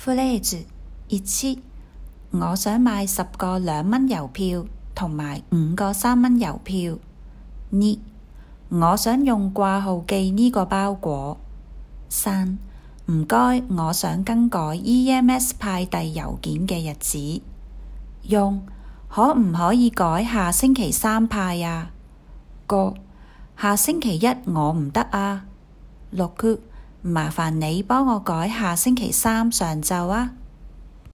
フレーズ1、我想買10個2蚊郵票同埋5個3蚊郵票。2、我想用掛號寄呢個包裹。3、唔該，我想更改 EMS 派遞郵件嘅日子。4、可唔可以改下星期3派啊？5、下星期1我唔得啊。6、麻煩你幫我改下星期3上晝啊。